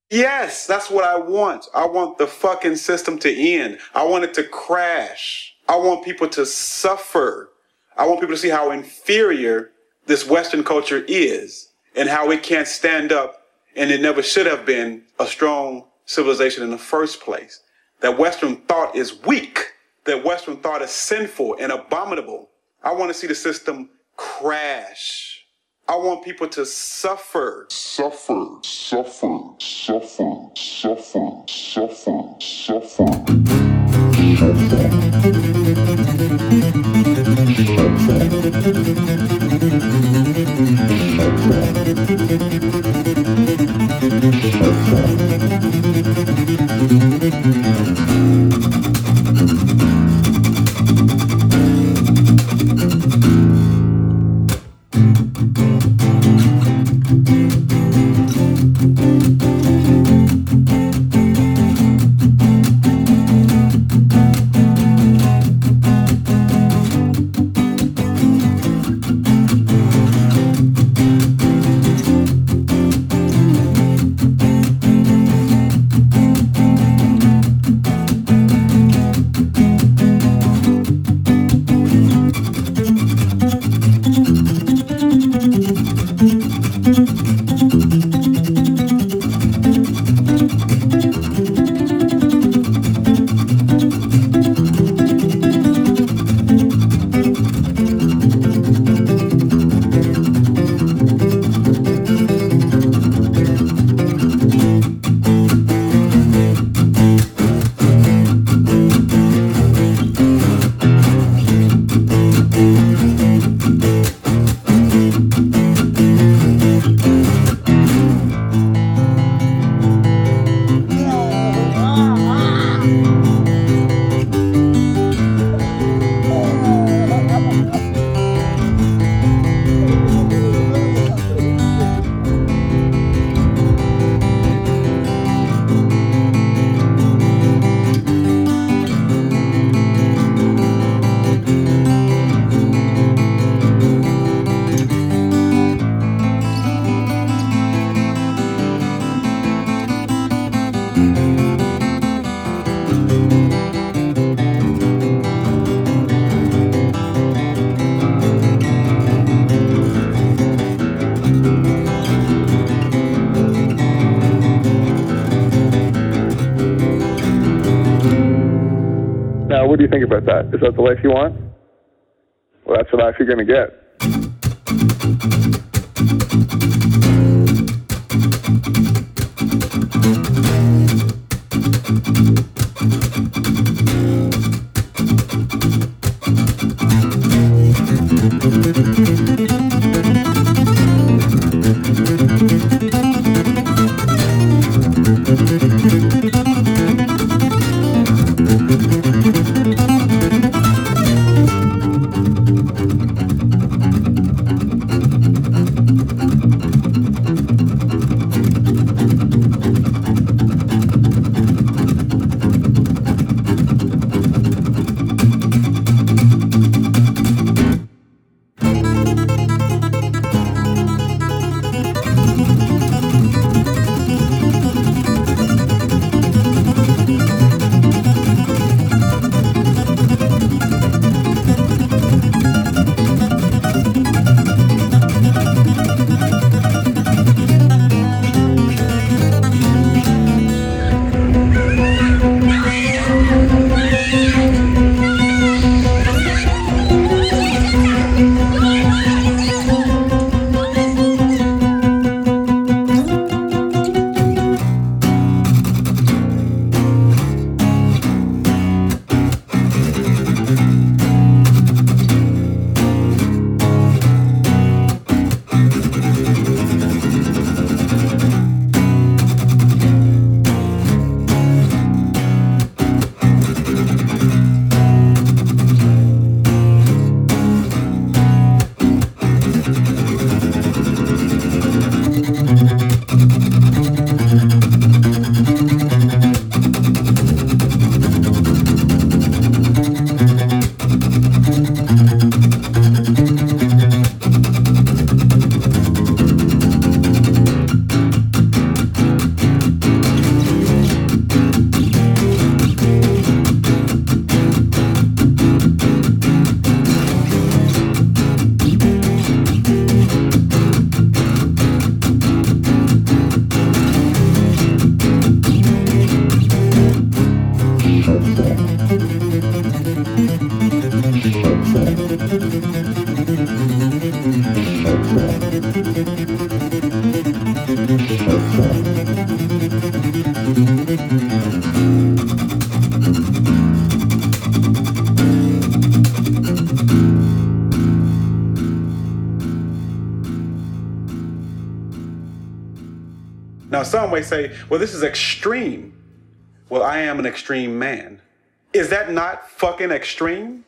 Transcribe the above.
Yes, that's what I want. I want the fucking system to end. I want it to crash. I want people to suffer. I want people to see how inferior this Western culture is and how it can't stand up, and it never should have been a strong civilization in the first place. That Western thought is weak. That Western thought is sinful and abominable. I want to see the system crash. I want people to suffer. Suffer, suffer, suffer, suffer, suffer, suffer. Now, what do you think about that? Is that the life you want? Well, that's the life you're going to get. Now, some may say, well, this is extreme. Well, I am an extreme man. Is that not fucking extreme?